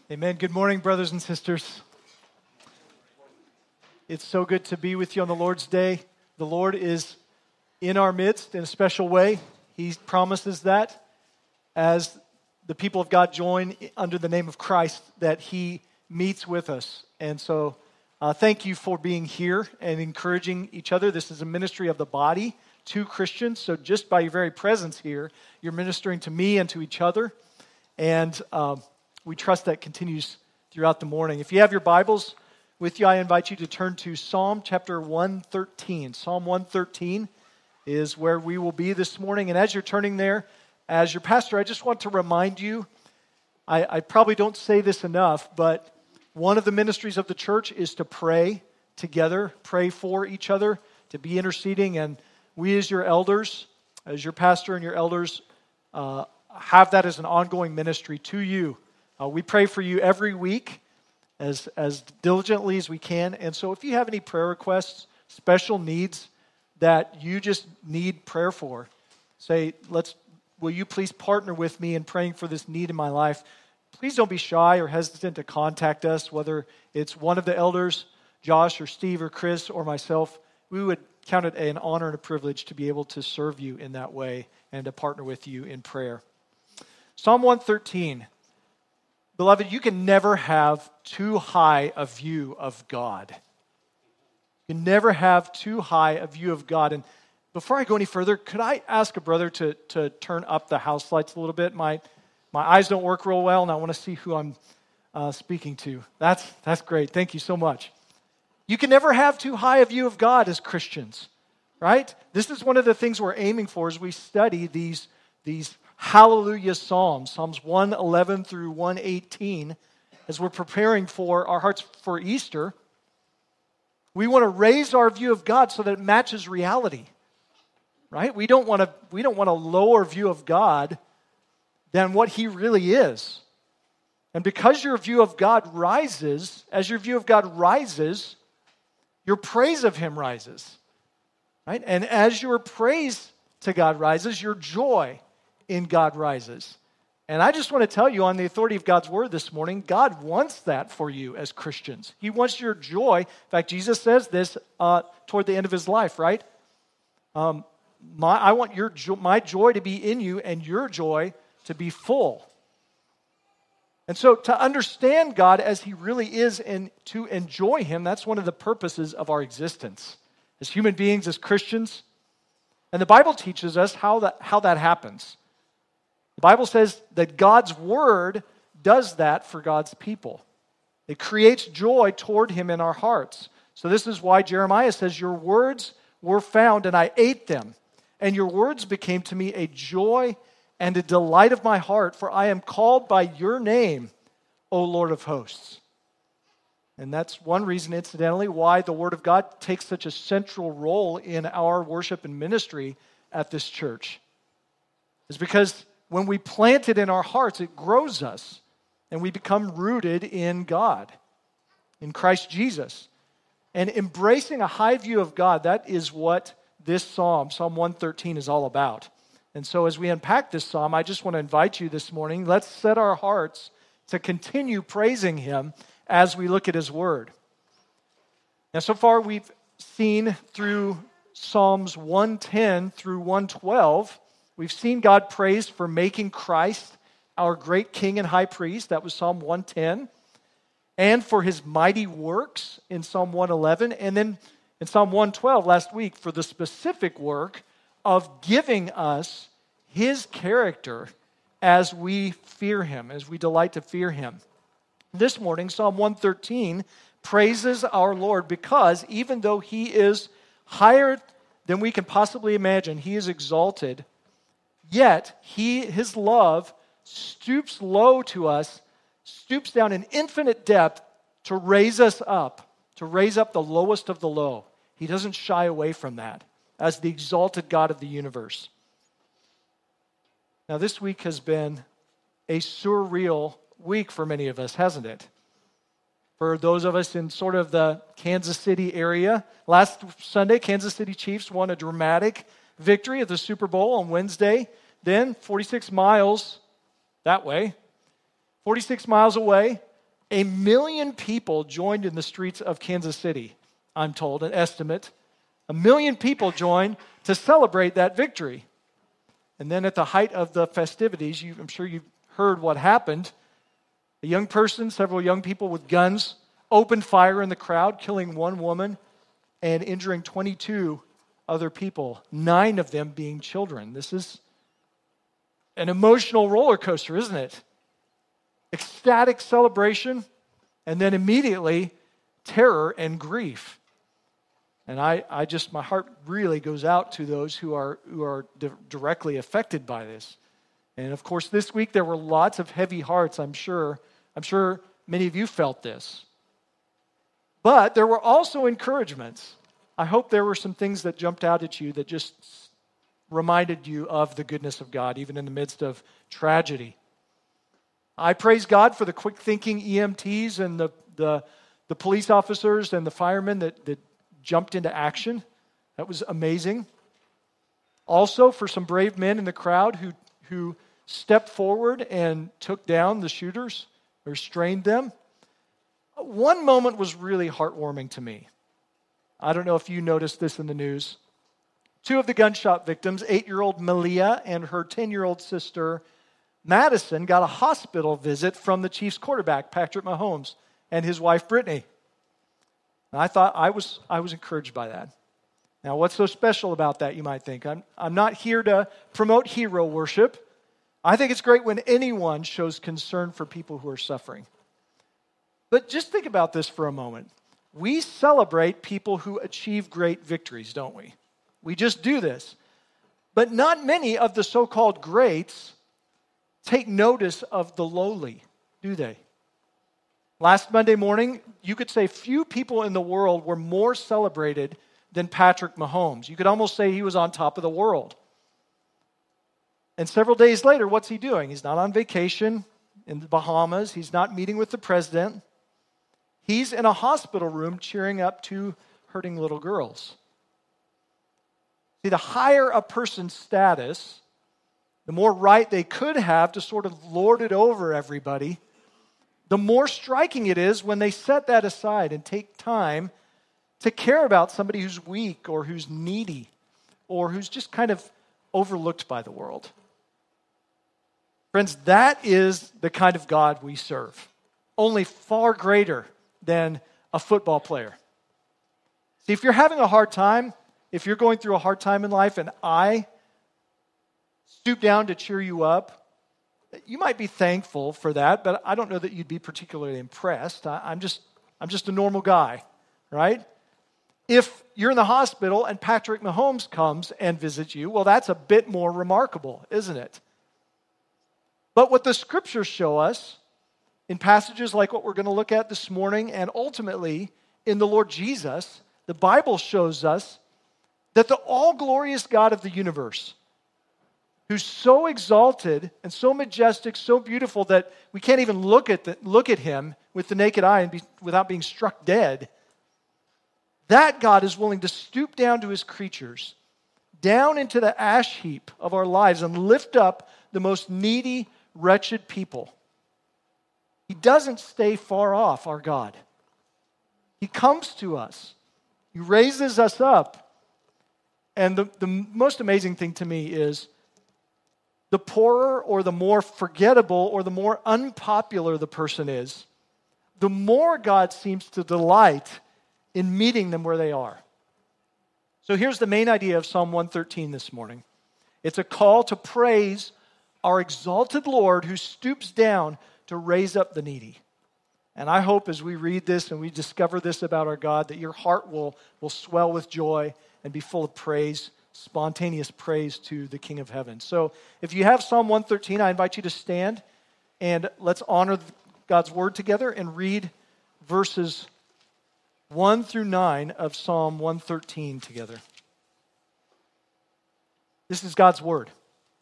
Amen. Good morning, brothers and sisters. It's so good to be with you on the Lord's Day. The Lord is in our midst in a special way. He promises that as the people of God join under the name of Christ, that He meets with us. And so thank you for being here and encouraging each other. This is a ministry of the body to Christians. So just by your very presence here, you're ministering to me and to each other. And we trust that continues throughout the morning. If you have your Bibles with you, I invite you to turn to Psalm chapter 113. Psalm 113 is where we will be this morning. And as you're turning there, as your pastor, I just want to remind you, I probably don't say this enough, but one of the ministries of the church is to pray together, pray for each other, to be interceding. And we as your elders, as your pastor and your elders, have that as an ongoing ministry to you. We pray for you every week as diligently as we can. And so if you have any prayer requests, special needs that you just need prayer for, say, will you please partner with me in praying for this need in my life? Please don't be shy or hesitant to contact us, whether it's one of the elders, Josh or Steve or Chris or myself. We would count it an honor and a privilege to be able to serve you in that way and to partner with you in prayer. Psalm 113. Beloved, you can never have too high a view of God. You can never have too high a view of God. And before I go any further, could I ask a brother to turn up the house lights a little bit? My eyes don't work real well, and I want to see who I'm speaking to. That's great. Thank you so much. You can never have too high a view of God as Christians, right? This is one of the things we're aiming for as we study these Hallelujah Psalms, Psalms 111 through 118, as we're preparing for our hearts for Easter. We want to raise our view of God so that it matches reality, right? We don't want a lower view of God than what He really is. And because your view of God rises, as your view of God rises, your praise of Him rises, right? And as your praise to God rises, your joy in God rises. And I just want to tell you on the authority of God's word this morning, God wants that for you as Christians. He wants your joy. In fact, Jesus says this toward the end of His life, right? I want my joy to be in you and your joy to be full. And so to understand God as He really is and to enjoy Him, that's one of the purposes of our existence as human beings, as Christians. And the Bible teaches us how that happens. The Bible says that God's Word does that for God's people. It creates joy toward Him in our hearts. So this is why Jeremiah says, your words were found and I ate them. And your words became to me a joy and a delight of my heart, for I am called by your name, O Lord of hosts. And that's one reason, incidentally, why the Word of God takes such a central role in our worship and ministry at this church. It's because when we plant it in our hearts, it grows us, and we become rooted in God, in Christ Jesus. And embracing a high view of God, that is what this Psalm 113, is all about. And so as we unpack this Psalm, I just want to invite you this morning, let's set our hearts to continue praising Him as we look at His Word. Now, so far we've seen through Psalms 110 through 112, we've seen God praised for making Christ our great King and High Priest. That was Psalm 110. And for His mighty works in Psalm 111. And then in Psalm 112 last week for the specific work of giving us His character as we fear Him, as we delight to fear Him. This morning, Psalm 113 praises our Lord because even though He is higher than we can possibly imagine, He is exalted, yet His love stoops low to us, stoops down in infinite depth to raise us up, to raise up the lowest of the low. He doesn't shy away from that as the exalted God of the universe. Now, this week has been a surreal week for many of us, hasn't it? For those of us in sort of the Kansas City area, last Sunday, Kansas City Chiefs won a dramatic victory at the Super Bowl on Wednesday. Then, 46 miles that way, 46 miles away, 1 million people joined in the streets of Kansas City, I'm told, an estimate. 1 million people joined to celebrate that victory. And then at the height of the festivities, I'm sure you've heard what happened. A young person, several young people with guns, opened fire in the crowd, killing one woman and injuring 22 other people, 9 of them being children. This is an emotional roller coaster, isn't it? Ecstatic celebration, and then immediately terror and grief. And my heart really goes out to those who are directly affected by this. And of course, this week there were lots of heavy hearts, I'm sure. I'm sure many of you felt this. But there were also encouragements. I hope there were some things that jumped out at you that just reminded you of the goodness of God, even in the midst of tragedy. I praise God for the quick-thinking EMTs and the police officers and the firemen that jumped into action. That was amazing. Also, for some brave men in the crowd who stepped forward and took down the shooters, or restrained them. One moment was really heartwarming to me. I don't know if you noticed this in the news. 2 of the gunshot victims, 8-year-old Malia and her 10-year-old sister, Madison, got a hospital visit from the Chiefs quarterback, Patrick Mahomes, and his wife, Brittany. And I thought I was encouraged by that. Now, what's so special about that, you might think? I'm not here to promote hero worship. I think it's great when anyone shows concern for people who are suffering. But just think about this for a moment. We celebrate people who achieve great victories, don't we? We just do this. But not many of the so-called greats take notice of the lowly, do they? Last Monday morning, you could say few people in the world were more celebrated than Patrick Mahomes. You could almost say he was on top of the world. And several days later, what's he doing? He's not on vacation in the Bahamas. He's not meeting with the president. He's in a hospital room cheering up 2 hurting little girls. See, the higher a person's status, the more right they could have to sort of lord it over everybody, the more striking it is when they set that aside and take time to care about somebody who's weak or who's needy or who's just kind of overlooked by the world. Friends, that is the kind of God we serve, only far greater than a football player. See, if you're having a hard time, if you're going through a hard time in life and I stoop down to cheer you up, you might be thankful for that, but I don't know that you'd be particularly impressed. I'm just a normal guy, right? If you're in the hospital and Patrick Mahomes comes and visits you, well, that's a bit more remarkable, isn't it? But what the scriptures show us in passages like what we're going to look at this morning and ultimately in the Lord Jesus, the Bible shows us that the all-glorious God of the universe, who's so exalted and so majestic, so beautiful that we can't even look at him with the naked eye without being struck dead, that God is willing to stoop down to his creatures, down into the ash heap of our lives and lift up the most needy, wretched people. He doesn't stay far off, our God. He comes to us. He raises us up. And the most amazing thing to me is the poorer or the more forgettable or the more unpopular the person is, the more God seems to delight in meeting them where they are. So here's the main idea of Psalm 113 this morning. It's a call to praise our exalted Lord who stoops down to raise up the needy. And I hope as we read this and we discover this about our God that your heart will swell with joy and be full of praise, spontaneous praise to the King of Heaven. So if you have Psalm 113, I invite you to stand and let's honor God's word together and read verses 1 through 9 of Psalm 113 together. This is God's word.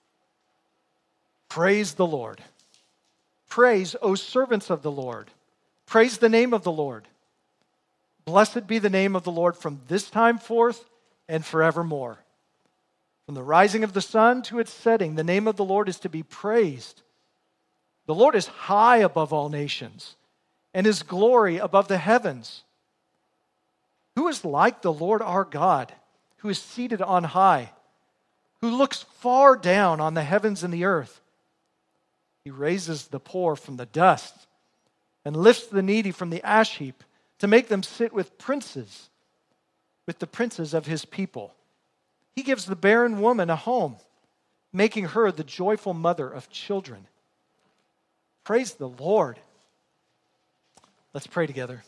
Praise the Lord. Praise, O servants of the Lord. Praise the name of the Lord. Blessed be the name of the Lord from this time forth and forevermore. From the rising of the sun to its setting, the name of the Lord is to be praised. The Lord is high above all nations, and His glory above the heavens. Who is like the Lord our God, who is seated on high, who looks far down on the heavens and the earth? He raises the poor from the dust and lifts the needy from the ash heap to make them sit with princes, with the princes of His people. He gives the barren woman a home, making her the joyful mother of children. Praise the Lord. Let's pray together.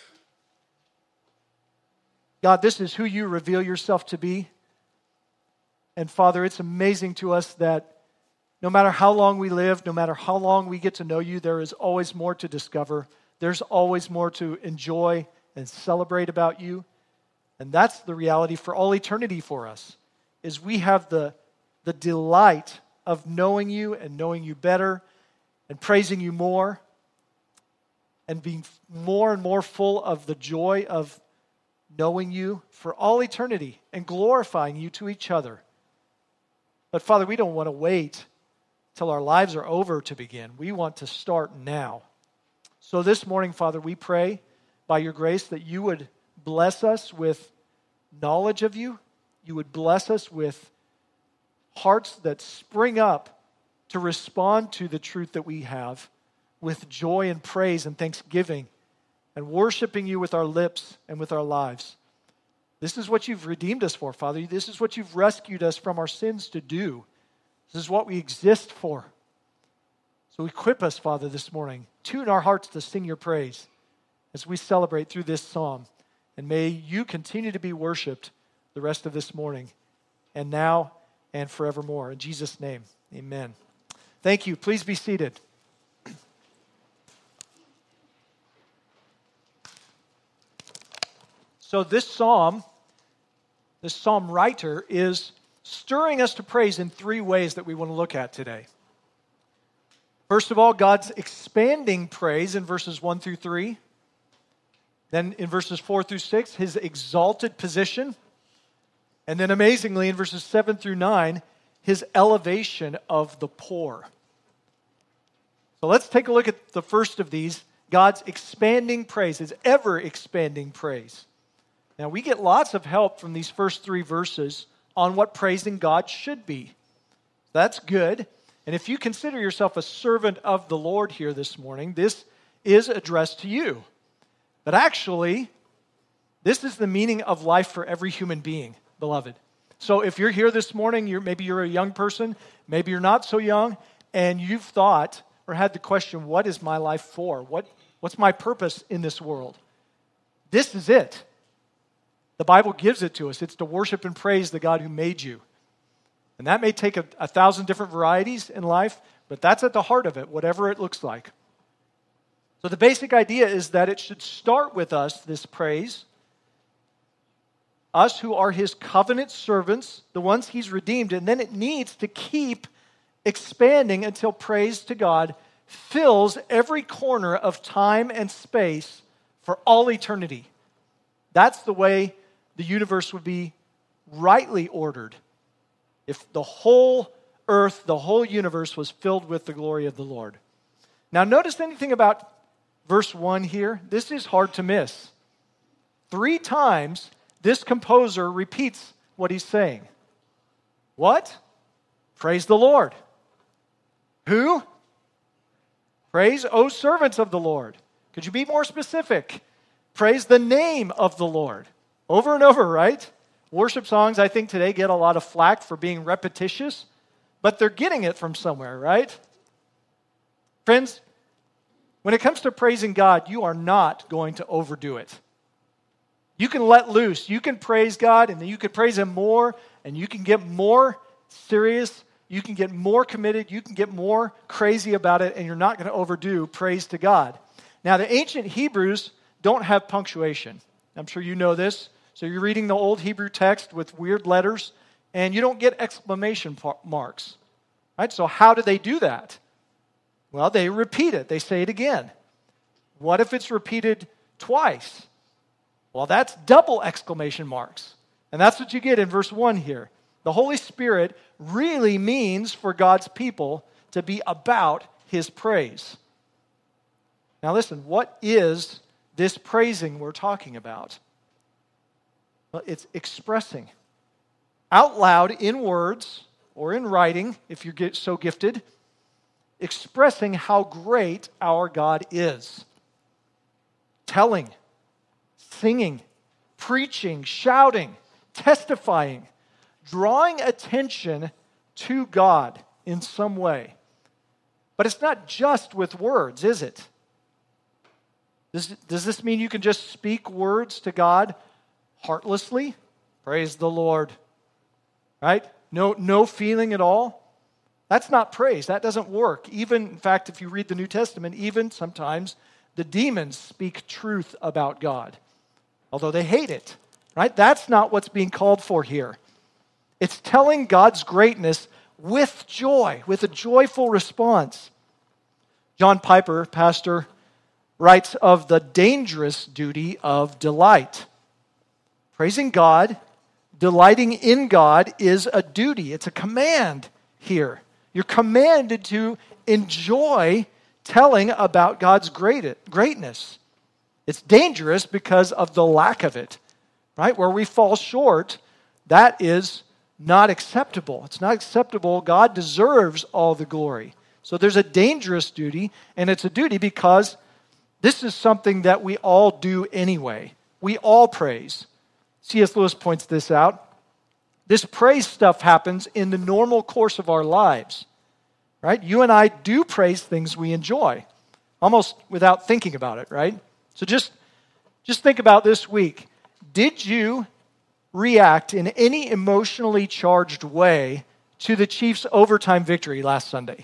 God, this is who You reveal Yourself to be. And Father, it's amazing to us that no matter how long we live, no matter how long we get to know You, there is always more to discover. There's always more to enjoy and celebrate about You. And that's the reality for all eternity for us, is we have the delight of knowing You and knowing You better and praising You more and being more and more full of the joy of knowing You for all eternity and glorifying You to each other. But Father, we don't want to wait till our lives are over to begin. We want to start now. So this morning, Father, we pray by Your grace that You would bless us with knowledge of You. You would bless us with hearts that spring up to respond to the truth that we have with joy and praise and thanksgiving and worshiping You with our lips and with our lives. This is what You've redeemed us for, Father. This is what You've rescued us from our sins to do. This is what we exist for. So equip us, Father, this morning. Tune our hearts to sing Your praise as we celebrate through this psalm. And may You continue to be worshiped the rest of this morning and now and forevermore. In Jesus' name, amen. Thank you. Please be seated. So this psalm writer is stirring us to praise in three ways that we want to look at today. First of all, God's expanding praise in verses 1 through 3. Then in verses 4 through 6, His exalted position. And then amazingly in verses 7 through 9, His elevation of the poor. So let's take a look at the first of these, God's expanding praise, His ever-expanding praise. Now, we get lots of help from these first three verses on what praising God should be. That's good. And if you consider yourself a servant of the Lord here this morning, this is addressed to you. But actually, this is the meaning of life for every human being, beloved. So if you're here this morning, maybe you're a young person, maybe you're not so young, and you've thought or had the question, what is my life for? What's my purpose in this world? This is it. The Bible gives it to us. It's to worship and praise the God who made you. And that may take 1,000 different varieties in life, but that's at the heart of it, whatever it looks like. So the basic idea is that it should start with us, this praise, us who are His covenant servants, the ones He's redeemed, and then it needs to keep expanding until praise to God fills every corner of time and space for all eternity. That's the way the universe would be rightly ordered if the whole earth, the whole universe was filled with the glory of the Lord. Now notice anything about verse 1 here? This is hard to miss. 3 times this composer repeats what he's saying. What? Praise the Lord. Who? Praise, O servants of the Lord. Could you be more specific? Praise the name of the Lord. Over and over, right? Worship songs, I think, today get a lot of flack for being repetitious, but they're getting it from somewhere, right? Friends, when it comes to praising God, you are not going to overdo it. You can let loose. You can praise God, and then you can praise Him more, and you can get more serious. You can get more committed. You can get more crazy about it, and you're not going to overdo praise to God. Now, the ancient Hebrews don't have punctuation. I'm sure you know this. So you're reading the old Hebrew text with weird letters, and you don't get exclamation marks. Right? So how do they do that? Well, they repeat it. They say it again. What if it's repeated twice? Well, that's double exclamation marks. And that's what you get in verse 1 here. The Holy Spirit really means for God's people to be about His praise. Now listen, what is this praising we're talking about? Well, it's expressing out loud in words or in writing, if you're so gifted, expressing how great our God is. Telling, singing, preaching, shouting, testifying, drawing attention to God in some way. But it's not just with words, is it? Does this mean you can just speak words to God heartlessly? Praise the Lord. Right? No feeling at all? That's not praise. That doesn't work. Even, in fact, if you read the New Testament, even sometimes the demons speak truth about God, although they hate it. Right? That's not what's being called for here. It's telling God's greatness with joy, with a joyful response. John Piper, pastor, writes of the dangerous duty of delight. Praising God, delighting in God is a duty. It's a command here. You're commanded to enjoy telling about God's greatness. It's dangerous because of the lack of it, right? Where we fall short, that is not acceptable. It's not acceptable. God deserves all the glory. So there's a dangerous duty, and it's a duty because this is something that we all do anyway. We all praise. C.S. Lewis points this out. This praise stuff happens in the normal course of our lives, right? You and I do praise things we enjoy, almost without thinking about it, right? So just think about this week. Did you react in any emotionally charged way to the Chiefs' overtime victory last Sunday?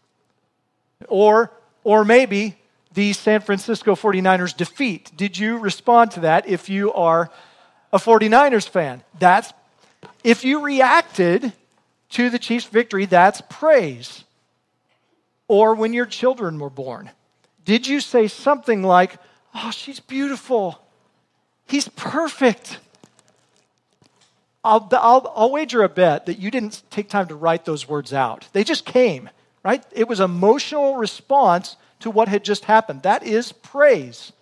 Or maybe the San Francisco 49ers defeat. Did you respond to that if you are a 49ers fan? If you reacted to the Chiefs' victory, that's praise. Or when your children were born, did you say something like, "Oh, she's beautiful. He's perfect"? I'll wager a bet that you didn't take time to write those words out. They just came, right? It was an emotional response to what had just happened. That is praise.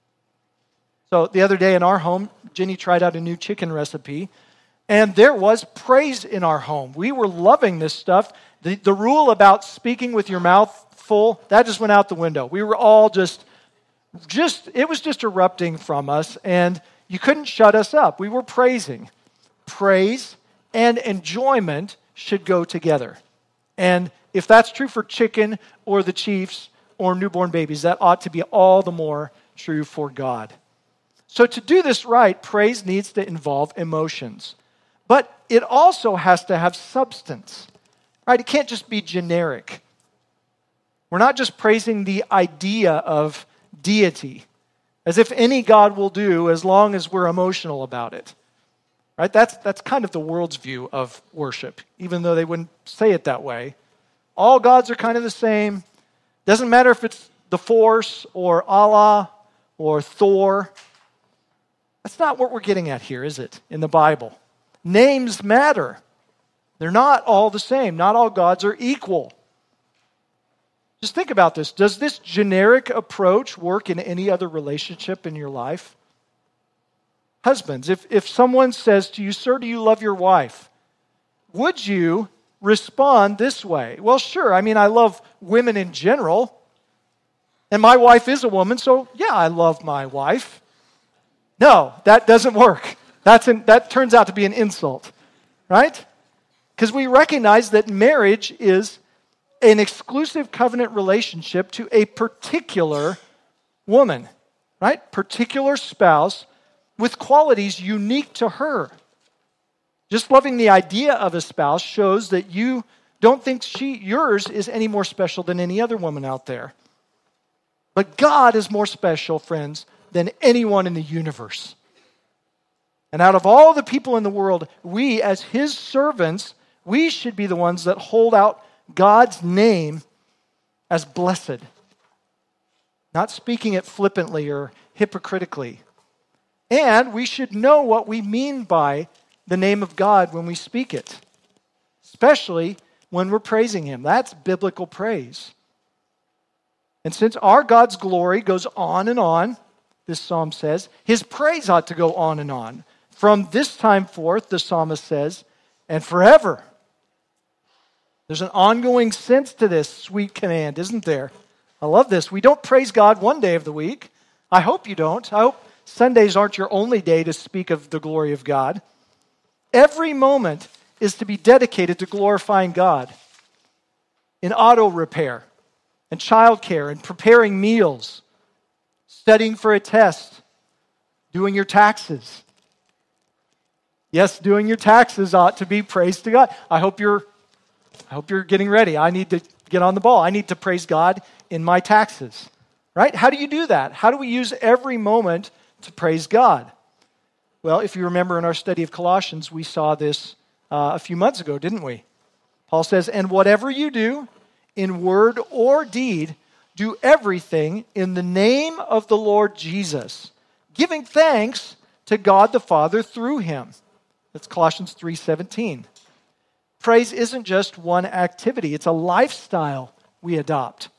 So the other day in our home, Jenny tried out a new chicken recipe, and there was praise in our home. We were loving this stuff. The rule about speaking with your mouth full, that just went out the window. We were all just it was just erupting from us, and you couldn't shut us up. We were praising. Praise and enjoyment should go together. And if that's true for chicken or the Chiefs or newborn babies, that ought to be all the more true for God. So to do this right, praise needs to involve emotions. But it also has to have substance, right? It can't just be generic. We're not just praising the idea of deity, as if any God will do as long as we're emotional about it. Right? That's kind of the world's view of worship, even though they wouldn't say it that way. All gods are kind of the same. Doesn't matter if it's the Force or Allah or Thor. That's not what we're getting at here, is it, in the Bible? Names matter. They're not all the same. Not all gods are equal. Just think about this. Does this generic approach work in any other relationship in your life? Husbands, if someone says to you, "Sir, do you love your wife?" would you respond this way? Well, sure. I mean, I love women in general. And my wife is a woman, so yeah, I love my wife. No, that doesn't work. That turns out to be an insult, right? Because we recognize that marriage is an exclusive covenant relationship to a particular woman, right? Particular spouse with qualities unique to her. Just loving the idea of a spouse shows that you don't think yours is any more special than any other woman out there. But God is more special, friends, than anyone in the universe. And out of all the people in the world, we as His servants, we should be the ones that hold out God's name as blessed. Not speaking it flippantly or hypocritically. And we should know what we mean by the name of God when we speak it, especially when we're praising Him. That's biblical praise. And since our God's glory goes on and on, this psalm says, his praise ought to go on and on. From this time forth, the psalmist says, and forever. There's an ongoing sense to this sweet command, isn't there? I love this. We don't praise God one day of the week. I hope you don't. I hope Sundays aren't your only day to speak of the glory of God. Every moment is to be dedicated to glorifying God in auto repair and childcare and preparing meals, studying for a test, doing your taxes. Yes, doing your taxes ought to be praise to God. I hope you're getting ready. I need to get on the ball. I need to praise God in my taxes. Right? How do you do that? How do we use every moment to praise God? Well, if you remember in our study of Colossians, we saw this a few months ago, didn't we? Paul says, and whatever you do, in word or deed, do everything in the name of the Lord Jesus, giving thanks to God the Father through him. That's Colossians 3:17. Praise isn't just one activity. It's a lifestyle we adopt.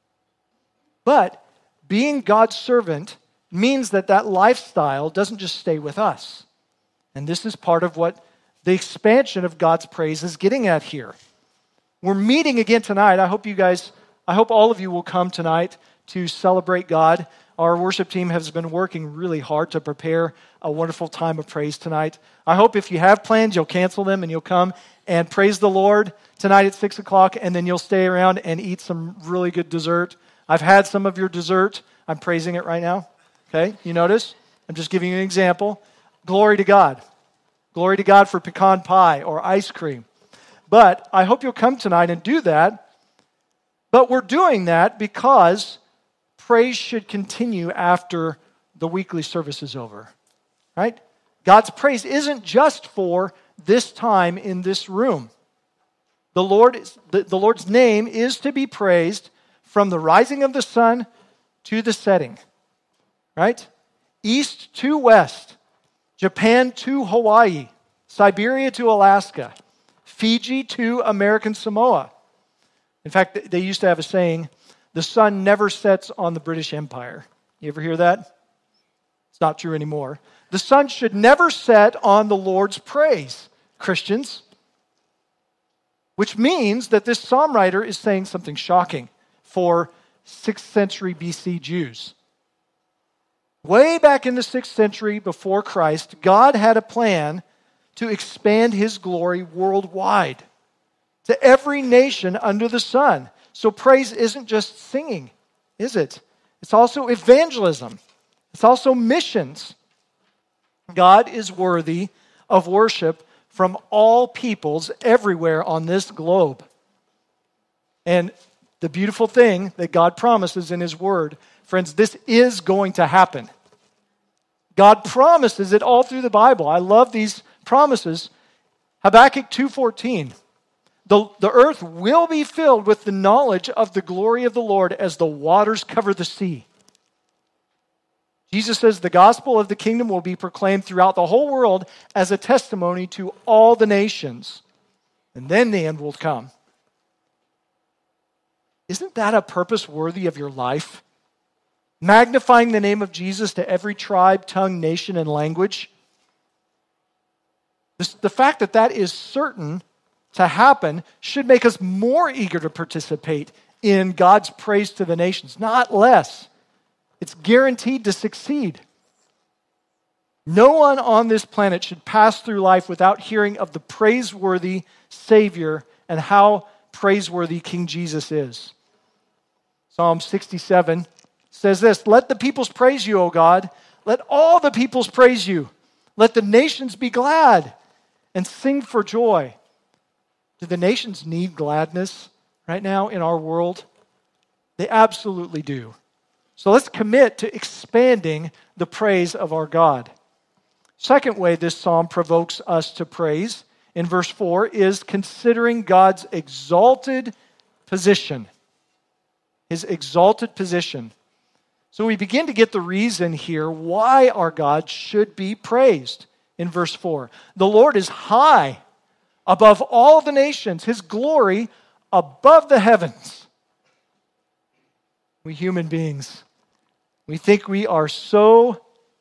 But being God's servant means that lifestyle doesn't just stay with us. And this is part of what the expansion of God's praise is getting at here. We're meeting again tonight. I hope all of you will come tonight to celebrate God. Our worship team has been working really hard to prepare a wonderful time of praise tonight. I hope if you have plans, you'll cancel them and you'll come and praise the Lord tonight at 6 o'clock, and then you'll stay around and eat some really good dessert. I've had some of your dessert. I'm praising it right now. Okay, you notice? I'm just giving you an example. Glory to God. Glory to God for pecan pie or ice cream. But I hope you'll come tonight and do that. But we're doing that because praise should continue after the weekly service is over. Right? God's praise isn't just for this time in this room. The Lord's name is to be praised from the rising of the sun to the setting. Right? East to west. Japan to Hawaii. Siberia to Alaska. Fiji to American Samoa. In fact, they used to have a saying, the sun never sets on the British Empire. You ever hear that? It's not true anymore. The sun should never set on the Lord's praise, Christians. Which means that this psalm writer is saying something shocking for 6th century BC Jews. Way back in the 6th century before Christ, God had a plan to expand his glory worldwide to every nation under the sun. So praise isn't just singing, is it? It's also evangelism. It's also missions. God is worthy of worship from all peoples everywhere on this globe. And the beautiful thing that God promises in his word, friends, this is going to happen. God promises it all through the Bible. I love these promises. Habakkuk 2:14. The earth will be filled with the knowledge of the glory of the Lord as the waters cover the sea. Jesus says the gospel of the kingdom will be proclaimed throughout the whole world as a testimony to all the nations. And then the end will come. Isn't that a purpose worthy of your life? Magnifying the name of Jesus to every tribe, tongue, nation, and language. The fact that is certain to happen should make us more eager to participate in God's praise to the nations, not less. It's guaranteed to succeed. No one on this planet should pass through life without hearing of the praiseworthy Savior and how praiseworthy King Jesus is. Psalm 67 says this, let the peoples praise you, O God. Let all the peoples praise you. Let the nations be glad and sing for joy. Do the nations need gladness right now in our world? They absolutely do. So let's commit to expanding the praise of our God. Second way this psalm provokes us to praise in verse 4 is considering God's exalted position. His exalted position. So we begin to get the reason here why our God should be praised in verse 4. The Lord is high above all the nations, his glory above the heavens. We human beings, we think we are so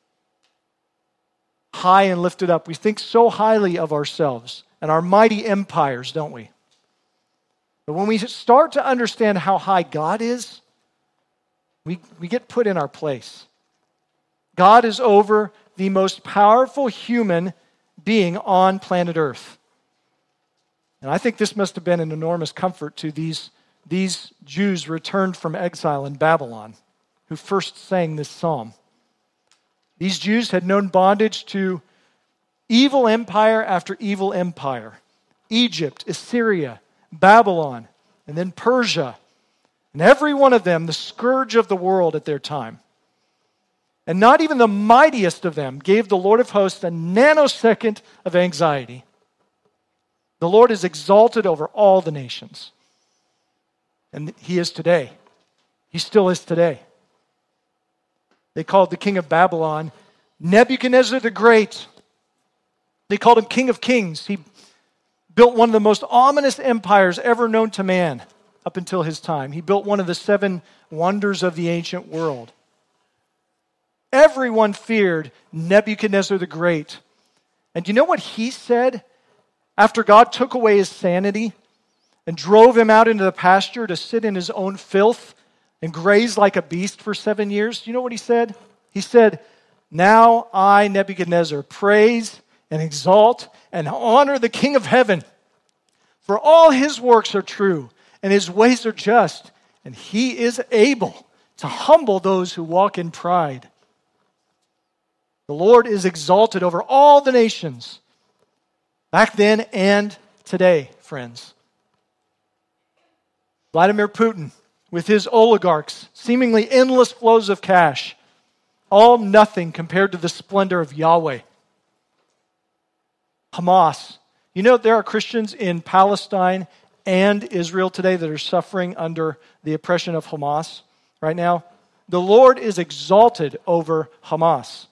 high and lifted up. We think so highly of ourselves and our mighty empires, don't we? But when we start to understand how high God is, we get put in our place. God is over the most powerful human being on planet Earth. And I think this must have been an enormous comfort to these Jews returned from exile in Babylon who first sang this psalm. These Jews had known bondage to evil empire after evil empire. Egypt, Assyria, Babylon, and then Persia. And every one of them the scourge of the world at their time. And not even the mightiest of them gave the Lord of hosts a nanosecond of anxiety. The Lord is exalted over all the nations. And He is today. He still is today. They called the king of Babylon Nebuchadnezzar the Great. They called him King of Kings. He built one of the most ominous empires ever known to man up until his time. He built one of the 7 wonders of the ancient world. Everyone feared Nebuchadnezzar the Great. And do you know what he said after God took away his sanity and drove him out into the pasture to sit in his own filth and graze like a beast for 7 years? Do you know what he said? He said, "Now I, Nebuchadnezzar, praise and exalt and honor the King of heaven. For all his works are true and his ways are just, and he is able to humble those who walk in pride." The Lord is exalted over all the nations, back then and today, friends. Vladimir Putin, with his oligarchs, seemingly endless flows of cash, all nothing compared to the splendor of Yahweh. Hamas. You know, there are Christians in Palestine and Israel today that are suffering under the oppression of Hamas right now. The Lord is exalted over Hamas.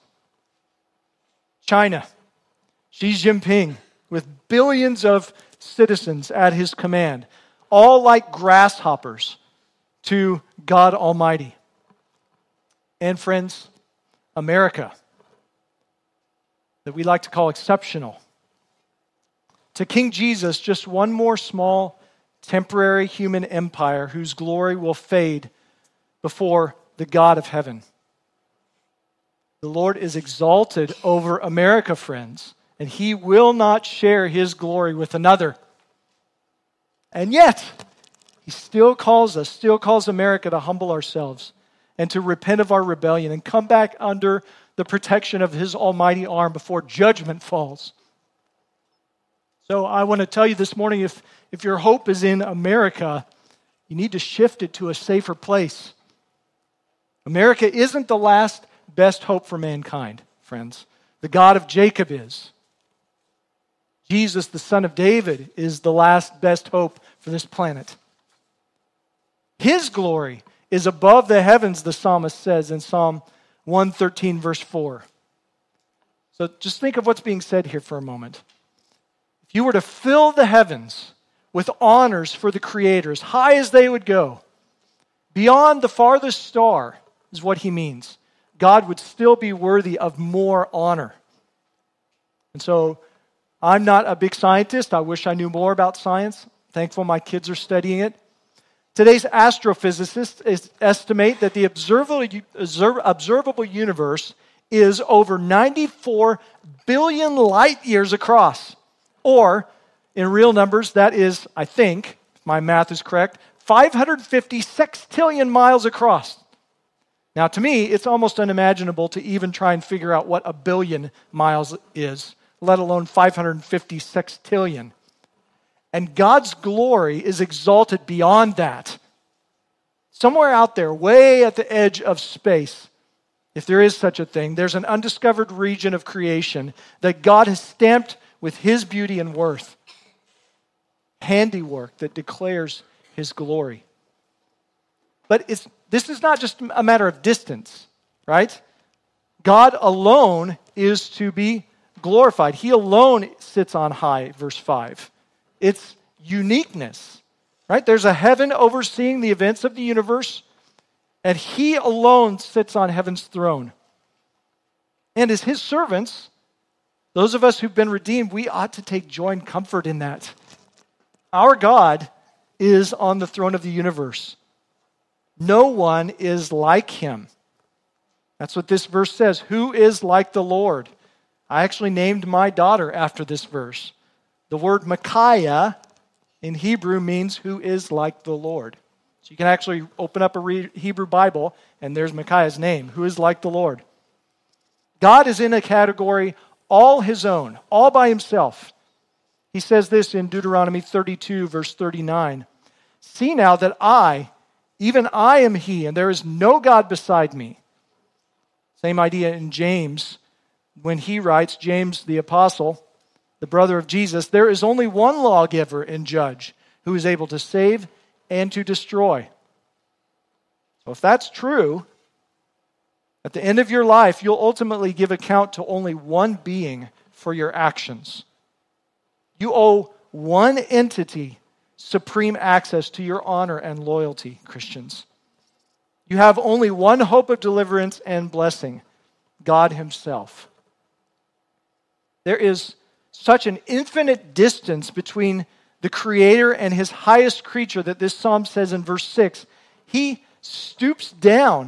China. Xi Jinping, with billions of citizens at his command, all like grasshoppers to God Almighty. And friends, America, that we like to call exceptional. To King Jesus, just one more small, temporary human empire whose glory will fade before the God of heaven. The Lord is exalted over America, friends, and He will not share His glory with another. And yet, He still calls America to humble ourselves and to repent of our rebellion and come back under the protection of His almighty arm before judgment falls. So I want to tell you this morning, if your hope is in America, you need to shift it to a safer place. America isn't the last best hope for mankind, friends. The God of Jacob is. Jesus, the son of David, is the last best hope for this planet. His glory is above the heavens, the psalmist says in Psalm 113, verse 4. So just think of what's being said here for a moment. If you were to fill the heavens with honors for the Creator, as high as they would go, beyond the farthest star is what he means. God would still be worthy of more honor. And so, I'm not a big scientist. I wish I knew more about science. Thankful my kids are studying it. Today's astrophysicists estimate that the observable universe is over 94 billion light years across. Or, in real numbers, that is, I think, if my math is correct, 550 sextillion miles across. Now, to me, it's almost unimaginable to even try and figure out what a billion miles is, let alone 550 sextillion. And God's glory is exalted beyond that. Somewhere out there, way at the edge of space, if there is such a thing, there's an undiscovered region of creation that God has stamped with His beauty and worth. Handiwork that declares His glory. But this is not just a matter of distance, right? God alone is to be glorified. He alone sits on high, verse 5. It's uniqueness, right? There's a heaven overseeing the events of the universe, and he alone sits on heaven's throne. And as his servants, those of us who've been redeemed, we ought to take joy and comfort in that. Our God is on the throne of the universe. No one is like him. That's what this verse says. Who is like the Lord? I actually named my daughter after this verse. The word Micaiah in Hebrew means who is like the Lord. So you can actually open up a Hebrew Bible and there's Micaiah's name. Who is like the Lord? God is in a category all his own, all by himself. He says this in Deuteronomy 32, verse 39. See now that I, even I am he, and there is no God beside me. Same idea in James, when he writes, James the apostle, the brother of Jesus, there is only one lawgiver and judge who is able to save and to destroy. So if that's true, at the end of your life, you'll ultimately give account to only one being for your actions. You owe one entity supreme access to your honor and loyalty, Christians. You have only one hope of deliverance and blessing, God himself. There is such an infinite distance between the Creator and his highest creature that this psalm says in verse 6, he stoops down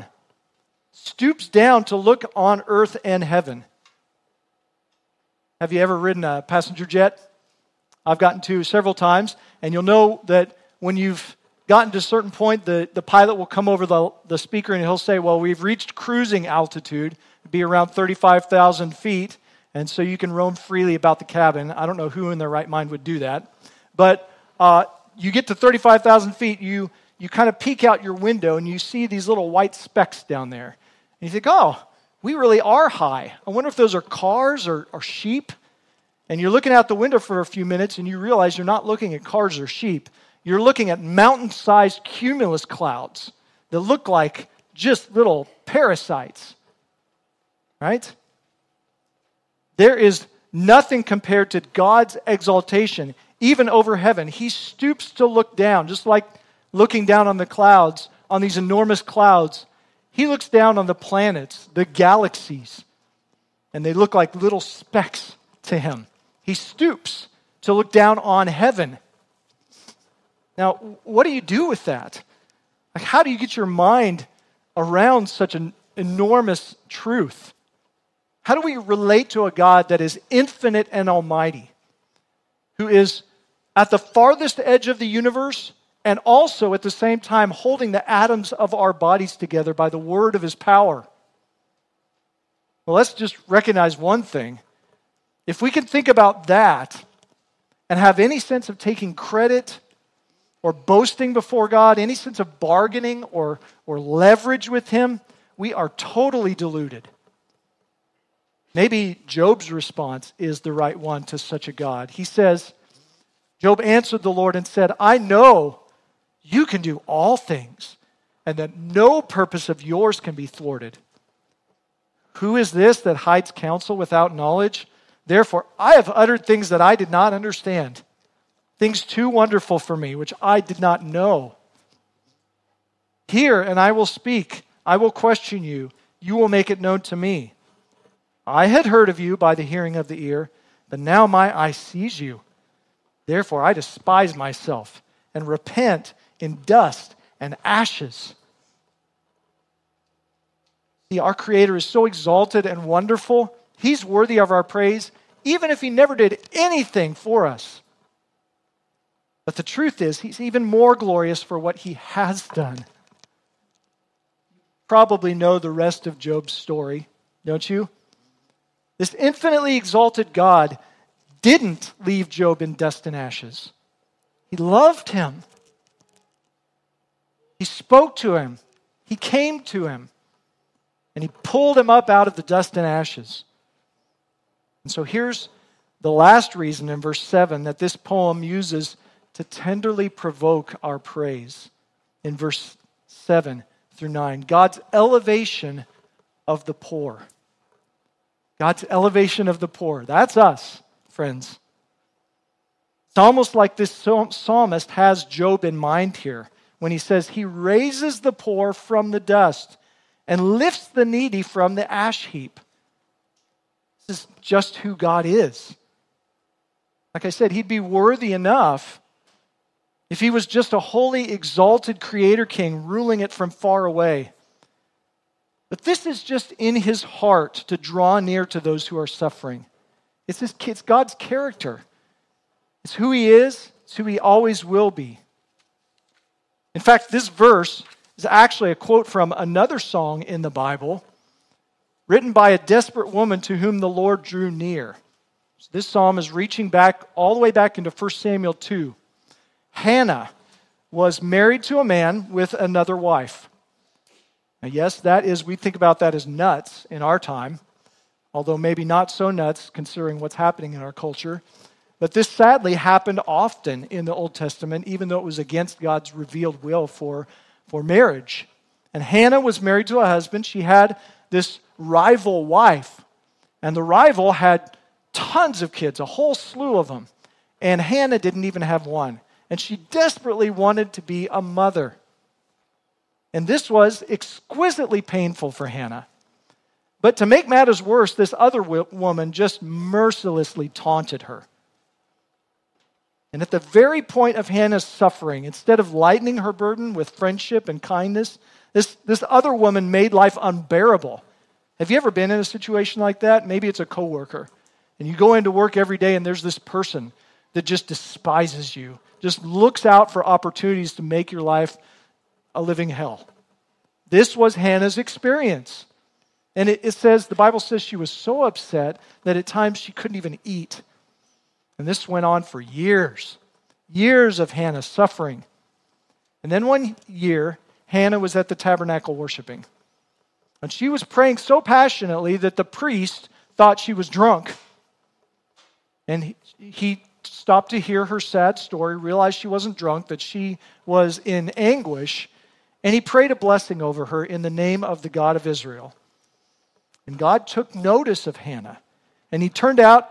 to look on earth and heaven. Have you ever ridden a passenger jet? I've gotten to several times, and you'll know that when you've gotten to a certain point, the pilot will come over the speaker and he'll say, well, we've reached cruising altitude, it'd be around 35,000 feet, and so you can roam freely about the cabin. I don't know who in their right mind would do that. But you get to 35,000 feet, you kind of peek out your window and you see these little white specks down there. And you think, oh, we really are high. I wonder if those are cars or sheep. And you're looking out the window for a few minutes and you realize you're not looking at cars or sheep. You're looking at mountain-sized cumulus clouds that look like just little parasites. Right? There is nothing compared to God's exaltation, even over heaven. He stoops to look down, just like looking down on the clouds, on these enormous clouds. He looks down on the planets, the galaxies, and they look like little specks to him. He stoops to look down on heaven. Now, what do you do with that? Like, how do you get your mind around such an enormous truth? How do we relate to a God that is infinite and almighty, who is at the farthest edge of the universe and also at the same time holding the atoms of our bodies together by the word of his power? Well, let's just recognize one thing. If we can think about that and have any sense of taking credit or boasting before God, any sense of bargaining or leverage with him, we are totally deluded. Maybe Job's response is the right one to such a God. He says, Job answered the Lord and said, I know you can do all things, and that no purpose of yours can be thwarted. Who is this that hides counsel without knowledge? Therefore, I have uttered things that I did not understand, things too wonderful for me, which I did not know. Hear, and I will speak. I will question you. You will make it known to me. I had heard of you by the hearing of the ear, but now my eye sees you. Therefore, I despise myself and repent in dust and ashes. See, our Creator is so exalted and wonderful. He's worthy of our praise, even if he never did anything for us. But the truth is, he's even more glorious for what he has done. Probably know the rest of Job's story, don't you? This infinitely exalted God didn't leave Job in dust and ashes. He loved him. He spoke to him. He came to him. And he pulled him up out of the dust and ashes. And so here's the last reason in verse 7 that this poem uses to tenderly provoke our praise. In verse 7 through 9, God's elevation of the poor. God's elevation of the poor. That's us, friends. It's almost like this psalmist has Job in mind here when he says he raises the poor from the dust and lifts the needy from the ash heap. This is just who God is. Like I said, he'd be worthy enough if he was just a holy, exalted creator king ruling it from far away. But this is just in his heart to draw near to those who are suffering. It's God's character. It's who he is. It's who he always will be. In fact, this verse is actually a quote from another song in the Bible written by a desperate woman to whom the Lord drew near. So this psalm is reaching back all the way back into 1 Samuel 2. Hannah was married to a man with another wife. Now, yes, we think about that as nuts in our time, although maybe not so nuts considering what's happening in our culture. But this sadly happened often in the Old Testament, even though it was against God's revealed will for marriage. And Hannah was married to a husband. She had this rival wife, and the rival had tons of kids, a whole slew of them. And Hannah didn't even have one. And she desperately wanted to be a mother. And this was exquisitely painful for Hannah. But to make matters worse, this other woman just mercilessly taunted her. And at the very point of Hannah's suffering, instead of lightening her burden with friendship and kindness, this other woman made life unbearable. Have you ever been in a situation like that? Maybe it's a coworker. And you go into work every day and there's this person that just despises you, just looks out for opportunities to make your life a living hell. This was Hannah's experience. And the Bible says she was so upset that at times she couldn't even eat. And this went on for years of Hannah suffering. And then one year, Hannah was at the tabernacle worshiping. And she was praying so passionately that the priest thought she was drunk. And he stopped to hear her sad story, realized she wasn't drunk, that she was in anguish, and he prayed a blessing over her in the name of the God of Israel. And God took notice of Hannah, and he turned out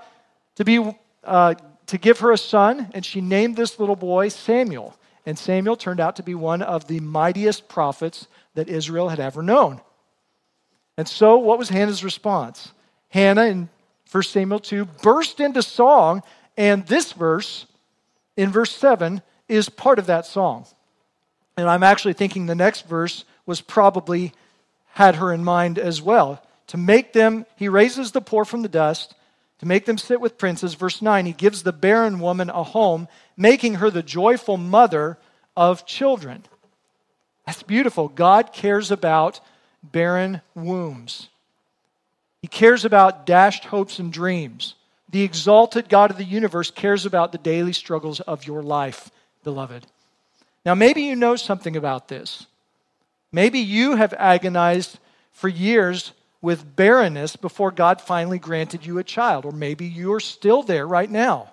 to give her a son, and she named this little boy Samuel. And Samuel turned out to be one of the mightiest prophets that Israel had ever known. And so, what was Hannah's response? Hannah, in 1 Samuel 2, burst into song, and this verse, in verse 7, is part of that song. And I'm actually thinking the next verse was probably had her in mind as well. He raises the poor from the dust, to make them sit with princes. Verse 9, he gives the barren woman a home, making her the joyful mother of children. That's beautiful. God cares about barren wombs. He cares about dashed hopes and dreams. The exalted God of the universe cares about the daily struggles of your life, beloved. Now, maybe you know something about this. Maybe you have agonized for years with barrenness before God finally granted you a child. Or maybe you're still there right now.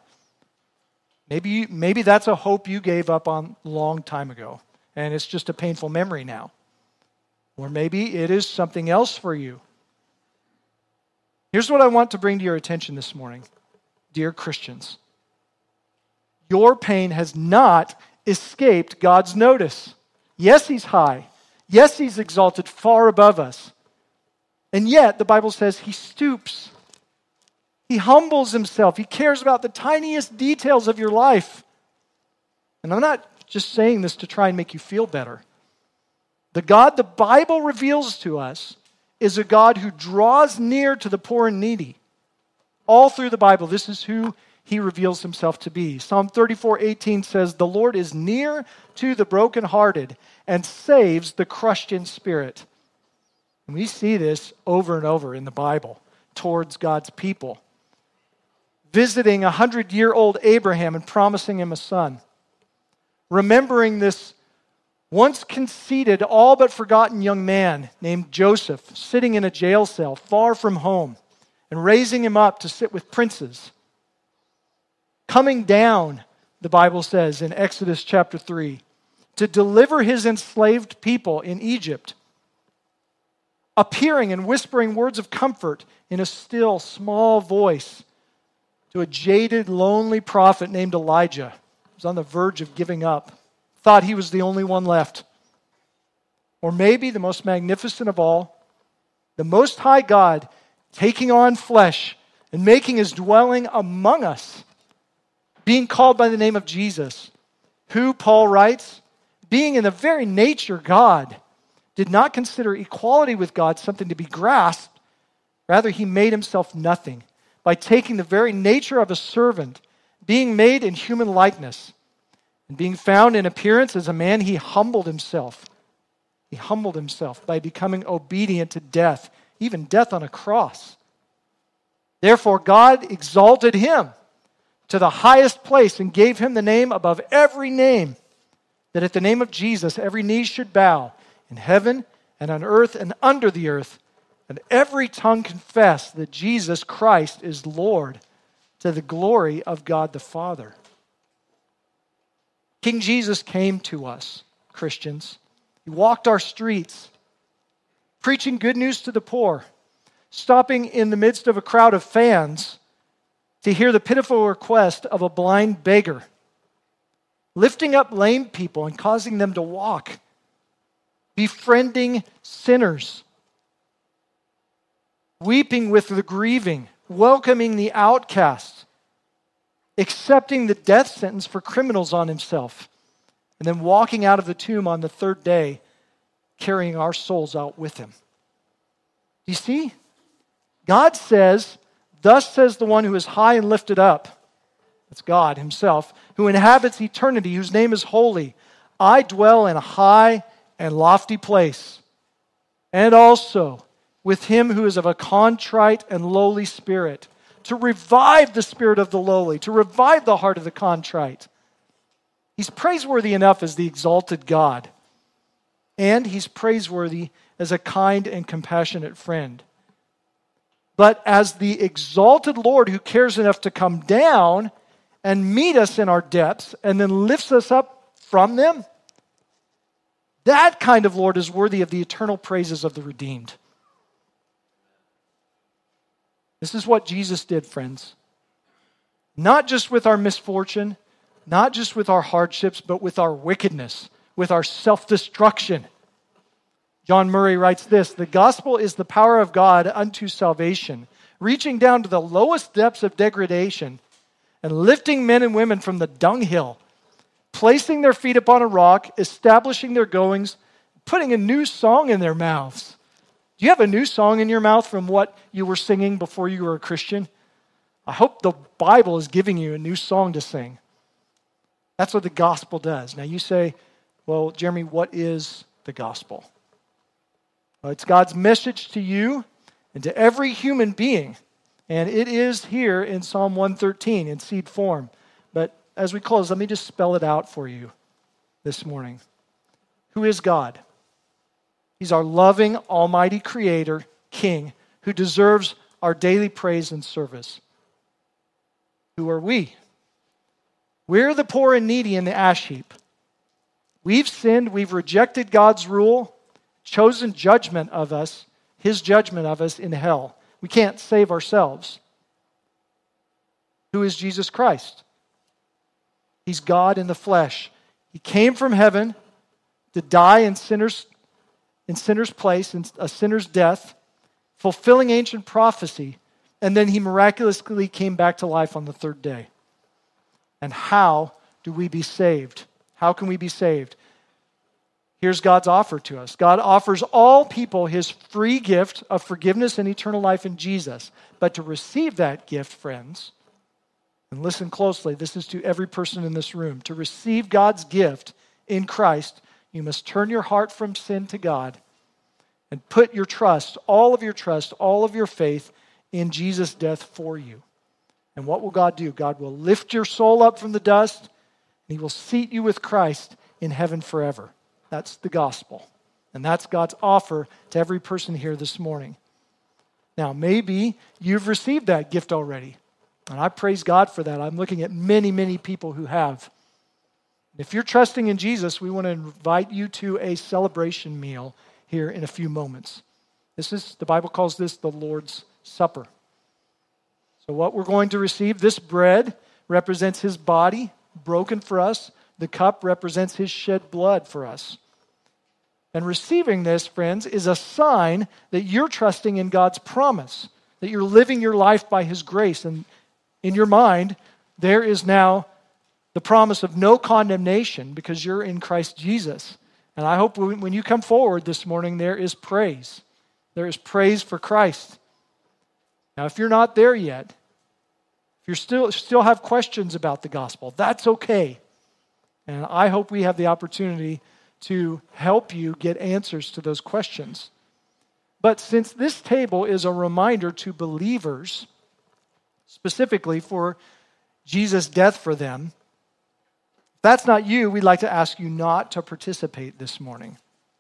Maybe that's a hope you gave up on a long time ago, and it's just a painful memory now. Or maybe it is something else for you. Here's what I want to bring to your attention this morning, dear Christians. Your pain has not escaped God's notice. Yes, he's high. Yes, he's exalted far above us. And yet, the Bible says he stoops. He humbles himself. He cares about the tiniest details of your life. And I'm not just saying this to try and make you feel better. The God the Bible reveals to us is a God who draws near to the poor and needy. All through the Bible, this is who he reveals himself to be. Psalm 34:18 says, "The Lord is near to the brokenhearted and saves the crushed in spirit." And we see this over and over in the Bible towards God's people. Visiting 100-year-old Abraham and promising him a son. Remembering this once conceited, all but forgotten young man named Joseph sitting in a jail cell far from home and raising him up to sit with princes. Coming down, the Bible says in Exodus chapter 3, to deliver his enslaved people in Egypt. Appearing and whispering words of comfort in a still, small voice to a jaded, lonely prophet named Elijah, who was on the verge of giving up thought he was the only one left. Or maybe the most magnificent of all, the Most High God taking on flesh and making his dwelling among us, being called by the name of Jesus, who, Paul writes, being in the very nature God, did not consider equality with God something to be grasped. Rather, he made himself nothing by taking the very nature of a servant, being made in human likeness, and being found in appearance as a man, he humbled himself. He humbled himself by becoming obedient to death, even death on a cross. Therefore, God exalted him to the highest place and gave him the name above every name, that at the name of Jesus every knee should bow in heaven and on earth and under the earth, and every tongue confess that Jesus Christ is Lord, to the glory of God the Father. King Jesus came to us, Christians. He walked our streets, preaching good news to the poor, stopping in the midst of a crowd of fans to hear the pitiful request of a blind beggar, lifting up lame people and causing them to walk, befriending sinners, weeping with the grieving, welcoming the outcasts, accepting the death sentence for criminals on himself, and then walking out of the tomb on the third day, carrying our souls out with him. You see? God says, "Thus says the one who is high and lifted up," that's God himself, "who inhabits eternity, whose name is holy. I dwell in a high and lofty place, and also with him who is of a contrite and lowly spirit, to revive the spirit of the lowly, to revive the heart of the contrite." He's praiseworthy enough as the exalted God, and he's praiseworthy as a kind and compassionate friend. But as the exalted Lord who cares enough to come down and meet us in our depths and then lifts us up from them, that kind of Lord is worthy of the eternal praises of the redeemed. This is what Jesus did, friends. Not just with our misfortune, not just with our hardships, but with our wickedness, with our self-destruction. John Murray writes this: "The gospel is the power of God unto salvation, reaching down to the lowest depths of degradation and lifting men and women from the dunghill, placing their feet upon a rock, establishing their goings, putting a new song in their mouths." Do you have a new song in your mouth from what you were singing before you were a Christian? I hope the Bible is giving you a new song to sing. That's what the gospel does. Now you say, "Well, Jeremy, what is the gospel?" Well, it's God's message to you and to every human being. And it is here in Psalm 113 in seed form. But as we close, let me just spell it out for you this morning. Who is God? He's our loving, almighty creator, king, who deserves our daily praise and service. Who are we? We're the poor and needy in the ash heap. We've sinned, we've rejected God's rule, chosen judgment of us, his judgment of us in hell. We can't save ourselves. Who is Jesus Christ? He's God in the flesh. He came from heaven to die in sinners' place, in a sinner's death, fulfilling ancient prophecy, and then he miraculously came back to life on the third day. And how do we be saved? How can we be saved? Here's God's offer to us. God offers all people his free gift of forgiveness and eternal life in Jesus. But to receive that gift, friends, and listen closely, this is to every person in this room. To receive God's gift in Christ, you must turn your heart from sin to God and put your trust, all of your faith in Jesus' death for you. And what will God do? God will lift your soul up from the dust, and he will seat you with Christ in heaven forever. That's the gospel. And that's God's offer to every person here this morning. Now, maybe you've received that gift already. And I praise God for that. I'm looking at many, many people who have. If you're trusting in Jesus, we want to invite you to a celebration meal here in a few moments. The Bible calls this the Lord's Supper. So what we're going to receive, this bread represents his body broken for us. The cup represents his shed blood for us. And receiving this, friends, is a sign that you're trusting in God's promise, that you're living your life by his grace. And in your mind, there is now the promise of no condemnation because you're in Christ Jesus. And I hope when you come forward this morning, there is praise. There is praise for Christ. Now, if you're not there yet, if you still have questions about the gospel, that's okay. And I hope we have the opportunity to help you get answers to those questions. But since this table is a reminder to believers, specifically for Jesus' death for them, if that's not you, we'd like to ask you not to participate this morning.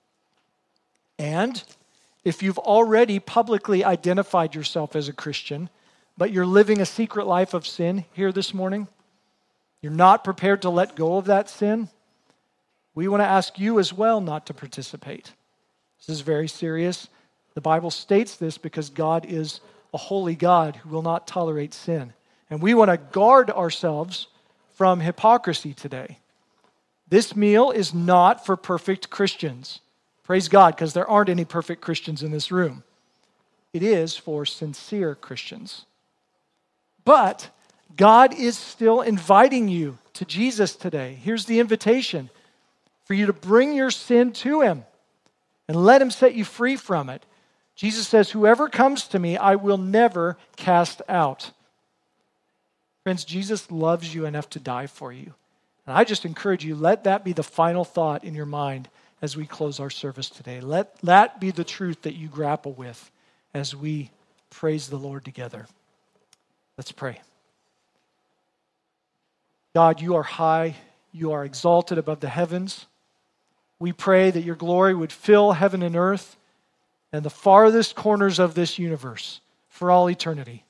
And if you've already publicly identified yourself as a Christian, but you're living a secret life of sin here this morning, you're not prepared to let go of that sin, we want to ask you as well not to participate. This is very serious. The Bible states this because God is a holy God who will not tolerate sin. And we want to guard ourselves from hypocrisy today. This meal is not for perfect Christians. Praise God, because there aren't any perfect Christians in this room. It is for sincere Christians. But God is still inviting you to Jesus today. Here's the invitation for you to bring your sin to him and let him set you free from it. Jesus says, whoever comes to me, I will never cast out. Friends, Jesus loves you enough to die for you. And I just encourage you, let that be the final thought in your mind as we close our service today. Let that be the truth that you grapple with as we praise the Lord together. Let's pray. God, you are high. You are exalted above the heavens. We pray that your glory would fill heaven and earth and the farthest corners of this universe for all eternity.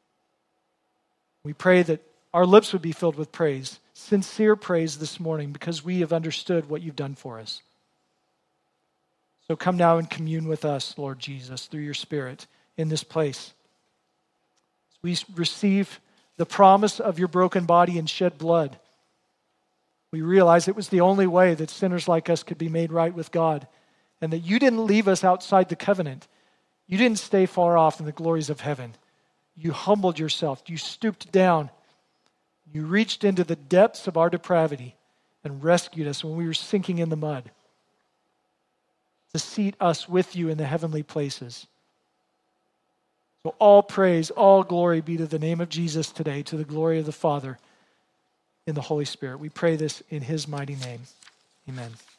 We pray that our lips would be filled with praise, sincere praise this morning because we have understood what you've done for us. So come now and commune with us, Lord Jesus, through your Spirit in this place. As we receive the promise of your broken body and shed blood, we realize it was the only way that sinners like us could be made right with God, and that you didn't leave us outside the covenant. You didn't stay far off in the glories of heaven. You humbled yourself. You stooped down. You reached into the depths of our depravity and rescued us when we were sinking in the mud to seat us with you in the heavenly places. So all praise, all glory be to the name of Jesus today, to the glory of the Father in the Holy Spirit. We pray this in his mighty name. Amen.